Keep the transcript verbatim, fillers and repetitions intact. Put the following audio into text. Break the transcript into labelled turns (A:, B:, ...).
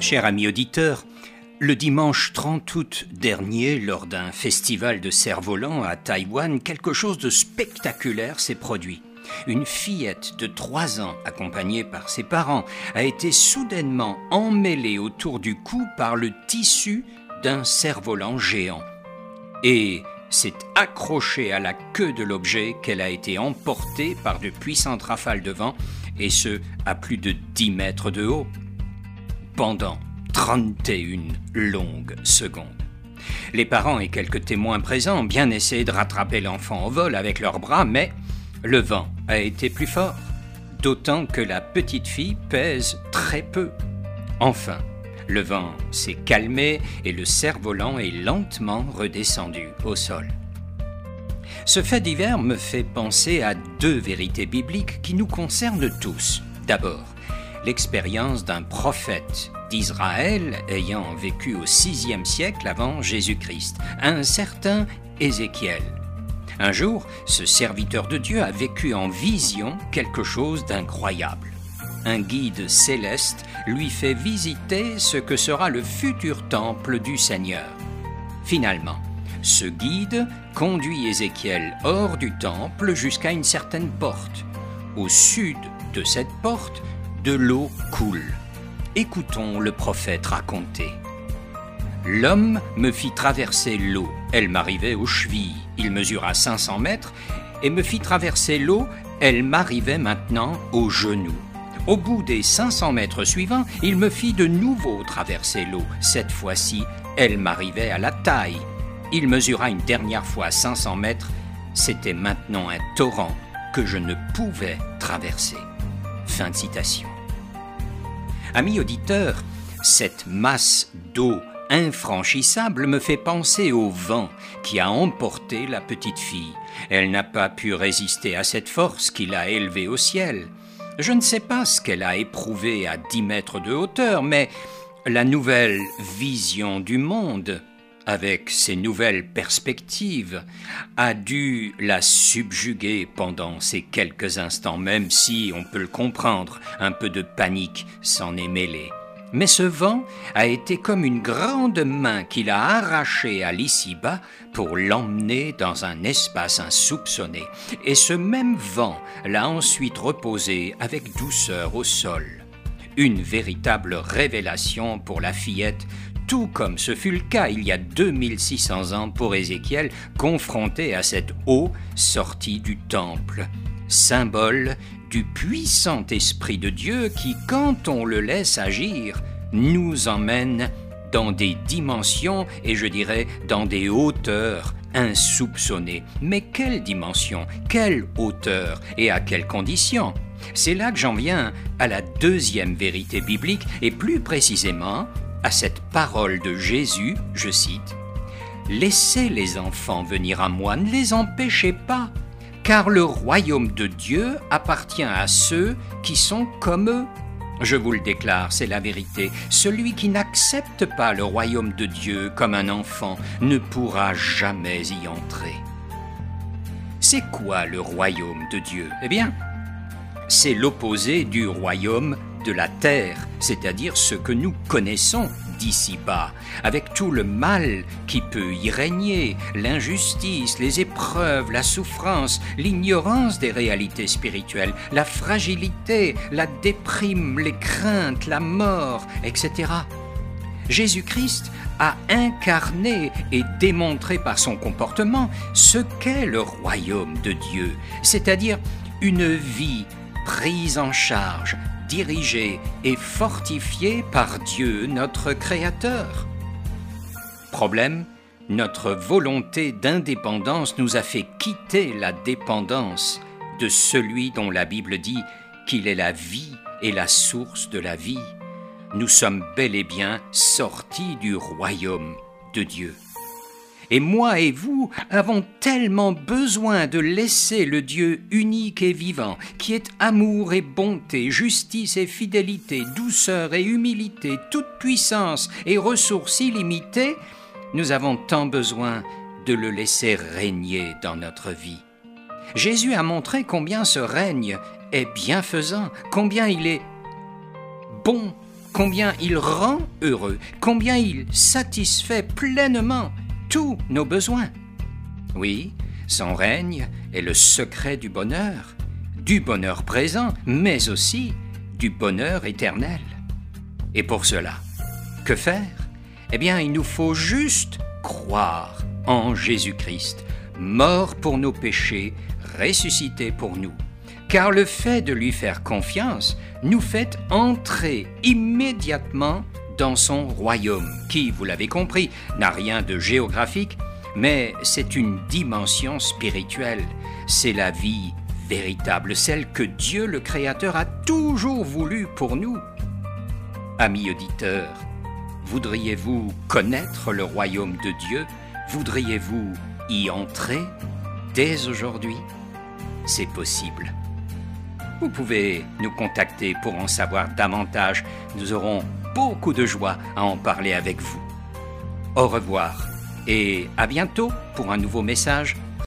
A: Cher ami auditeur, le dimanche trente août dernier, lors d'un festival de cerfs-volants à Taïwan, quelque chose de spectaculaire s'est produit. Une fillette de trois ans, accompagnée par ses parents, a été soudainement emmêlée autour du cou par le tissu d'un cerf-volant géant. Et s'est accrochée à la queue de l'objet qu'elle a été emportée par de puissantes rafales de vent, et ce, à plus de dix mètres de haut, pendant trente et une longues secondes. Les parents et quelques témoins présents ont bien essayé de rattraper l'enfant au vol avec leurs bras, mais le vent a été plus fort, d'autant que la petite fille pèse très peu. Enfin, le vent s'est calmé et le cerf-volant est lentement redescendu au sol. Ce fait divers me fait penser à deux vérités bibliques qui nous concernent tous. D'abord, l'expérience d'un prophète d'Israël ayant vécu au sixième siècle avant Jésus-Christ, un certain Ézéchiel. Un jour, ce serviteur de Dieu a vécu en vision quelque chose d'incroyable. Un guide céleste lui fait visiter ce que sera le futur temple du Seigneur. Finalement, ce guide conduit Ézéchiel hors du temple jusqu'à une certaine porte. Au sud de cette porte, de l'eau coule. Écoutons le prophète raconter. « L'homme me fit traverser l'eau. Elle m'arrivait aux chevilles. Il mesura cinq cents mètres et me fit traverser l'eau. Elle m'arrivait maintenant aux genoux. Au bout des cinq cents mètres suivants, il me fit de nouveau traverser l'eau. Cette fois-ci, elle m'arrivait à la taille. Il mesura une dernière fois cinq cents mètres. C'était maintenant un torrent que je ne pouvais traverser. » Fin de citation. Amis auditeurs, cette masse d'eau infranchissable me fait penser au vent qui a emporté la petite fille. Elle n'a pas pu résister à cette force qui l'a élevée au ciel. Je ne sais pas ce qu'elle a éprouvé à dix mètres de hauteur, mais la nouvelle vision du monde, avec ses nouvelles perspectives, a dû la subjuguer pendant ces quelques instants, même si, on peut le comprendre, un peu de panique s'en est mêlée. Mais ce vent a été comme une grande main qui l'a arraché à l'ici-bas pour l'emmener dans un espace insoupçonné. Et ce même vent l'a ensuite reposé avec douceur au sol. Une véritable révélation pour la fillette, tout comme ce fut le cas il y a deux mille six cents ans pour Ézéchiel, confronté à cette eau sortie du temple, symbole du puissant Esprit de Dieu qui, quand on le laisse agir, nous emmène dans des dimensions et je dirais dans des hauteurs insoupçonnées. Mais quelle dimension, quelle hauteur et à quelles conditions ? C'est là que j'en viens à la deuxième vérité biblique et plus précisément à cette parole de Jésus, je cite, « Laissez les enfants venir à moi, ne les empêchez pas, car le royaume de Dieu appartient à ceux qui sont comme eux. Je vous le déclare, c'est la vérité, celui qui n'accepte pas le royaume de Dieu comme un enfant ne pourra jamais y entrer. » C'est quoi le royaume de Dieu ? Eh bien, c'est l'opposé du royaume de la terre, c'est-à-dire ce que nous connaissons d'ici-bas, avec tout le mal qui peut y régner, l'injustice, les épreuves, la souffrance, l'ignorance des réalités spirituelles, la fragilité, la déprime, les craintes, la mort, et cetera. Jésus-Christ a incarné et démontré par son comportement ce qu'est le royaume de Dieu, c'est-à-dire une vie prise en charge, dirigée et fortifiée par Dieu, notre Créateur. Problème, notre volonté d'indépendance nous a fait quitter la dépendance de celui dont la Bible dit qu'il est la vie et la source de la vie. Nous sommes bel et bien sortis du royaume de Dieu. Et moi et vous avons tellement besoin de laisser le Dieu unique et vivant, qui est amour et bonté, justice et fidélité, douceur et humilité, toute puissance et ressources illimitées, nous avons tant besoin de le laisser régner dans notre vie. Jésus a montré combien ce règne est bienfaisant, combien il est bon combien il rend heureux, combien il satisfait pleinement tous nos besoins. Oui, son règne est le secret du bonheur, du bonheur présent, mais aussi du bonheur éternel. Et pour cela, que faire? Eh bien, il nous faut juste croire en Jésus-Christ, mort pour nos péchés, ressuscité pour nous. Car le fait de lui faire confiance nous fait entrer immédiatement dans son royaume, qui, vous l'avez compris, n'a rien de géographique, mais c'est une dimension spirituelle. C'est la vie véritable, celle que Dieu le Créateur a toujours voulu pour nous. Amis auditeurs, voudriez-vous connaître le royaume de Dieu? Voudriez-vous y entrer dès aujourd'hui? C'est possible. Vous pouvez nous contacter pour en savoir davantage. Nous aurons beaucoup de joie à en parler avec vous. Au revoir et à bientôt pour un nouveau message